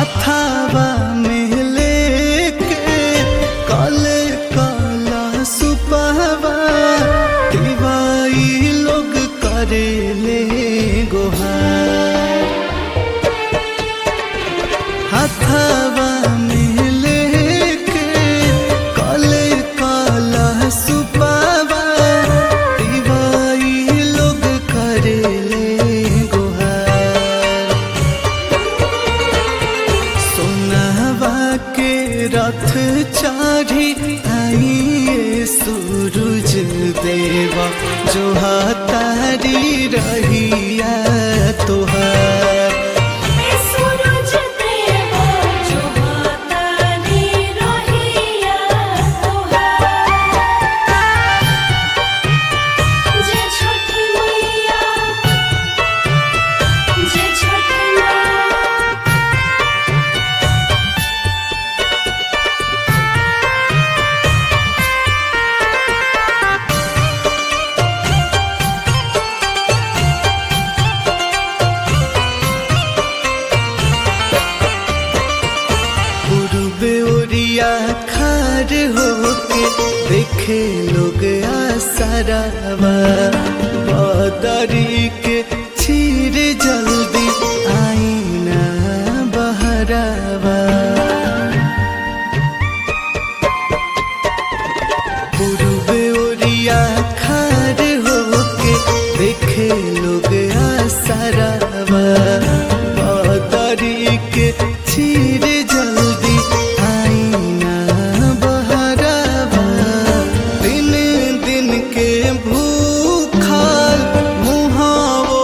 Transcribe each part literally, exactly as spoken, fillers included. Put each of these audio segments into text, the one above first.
हाथावा में लेके काले काला सुपहवा तिवाई लोग करेले गोहार। हाथावा में लेके काले काला सुपहवा तिवाई लोग करेले गोहार। सोनावा के रथ चाढ़ी आइए सूरज देवा जो हाथारी रहिया तोहार। सूरज देवा जो हाथारी रहिया तोहार। जय छठी मैया, जय छठी माँ। बेओरिया खार होके देखे लोग आसरावा बदरी के चीर जल्दी आईना बहरावा। बेओरिया खार होके देखे लोग आसरावा बदरी के चीर जल्दी आईना बहरावा। दिन दिन के भूखाल मुहावो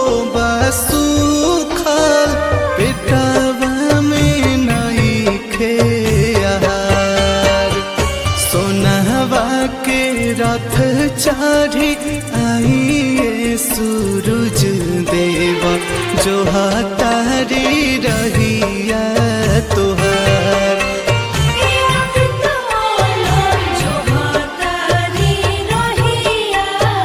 बसूखाल पेटवा में नहीं खे आहार। सोनावा के रथ चाढ़ी आइए सूरज देवा जो हाथारी रहिया तोहार। जो हाथारी रहिया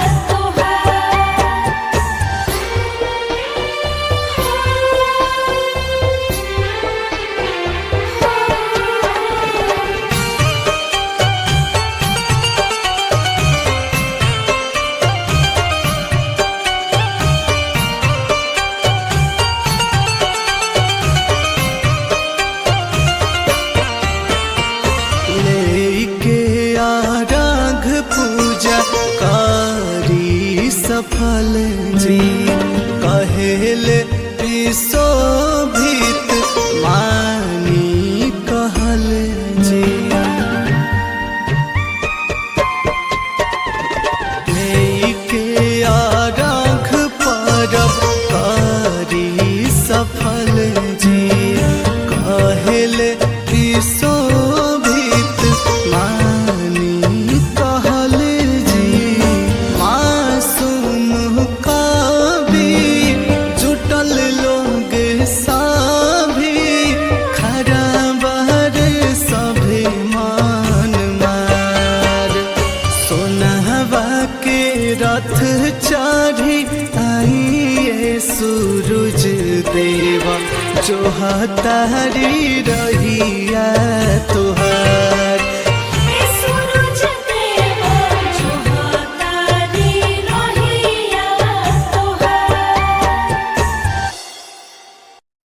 लेके आराघ पूजा कारी सफल जी कहेले शोभित मानी कहल जी। लेके आराघ परब कारी सफल जी कहेले शोभित मानी कहल जी। मासूम काबी जुटल लोग साभी खरा बहर सभी मान मार। सोनावा के रथ चाढ़ी आइए सूरज देवा जो हाथारी रहिया तोहार।